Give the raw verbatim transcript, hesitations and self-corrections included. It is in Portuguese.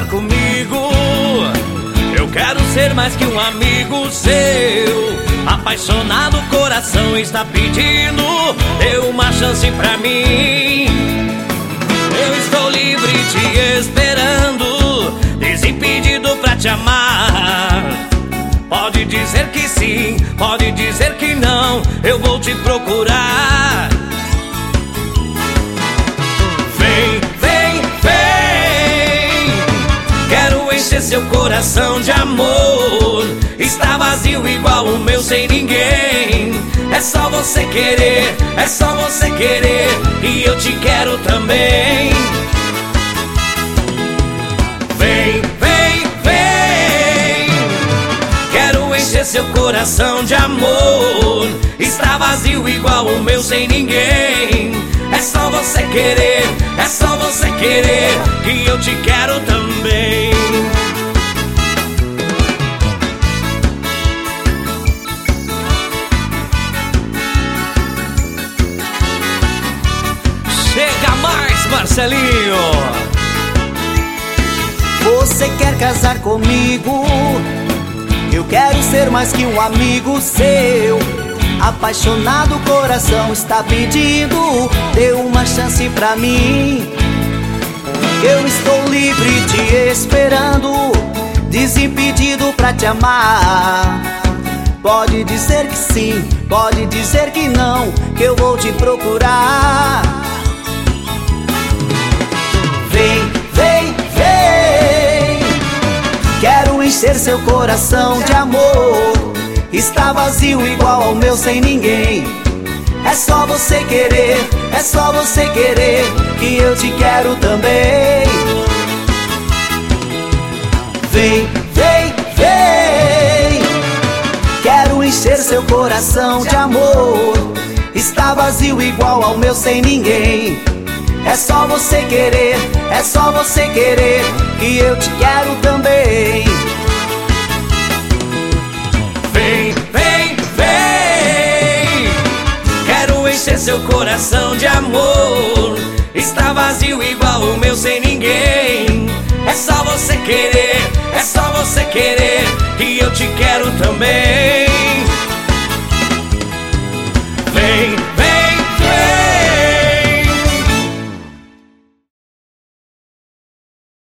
casar comigo? Eu quero ser mais que um amigo seu. Apaixonado, o coração está pedindo. Dê uma chance pra mim. Eu estou livre te esperando, desimpedido pra te amar. Pode dizer que sim, pode dizer que não, eu vou te procurar. Vem, vem, vem. Quero encher seu coração de amor. Está vazio igual o meu sem ninguém. É só você querer, é só você querer, e eu te quero também. Vem, vem, vem. Quero encher seu coração de amor. Está vazio igual o meu sem ninguém. É só você querer, é só você querer, que eu te quero também. Chega mais, Marcelinho. Você quer casar comigo? Eu quero ser mais que um amigo seu. Apaixonado, o coração está pedindo. Dê uma chance pra mim. Eu estou livre te esperando, desimpedido pra te amar. Pode dizer que sim, pode dizer que não, que eu vou te procurar. Vem, vem, vem. Quero encher seu coração de amor. Está vazio igual ao meu sem ninguém. É só você querer, é só você querer, que eu te quero também. Vem, vem, vem. Quero encher seu coração de amor. Está vazio igual ao meu sem ninguém. É só você querer, é só você querer, que eu te quero também. Vem, vem, vem. Quero encher seu coração de amor. Está vazio igual o meu sem ninguém. É só você querer, é só você querer, que eu te quero também.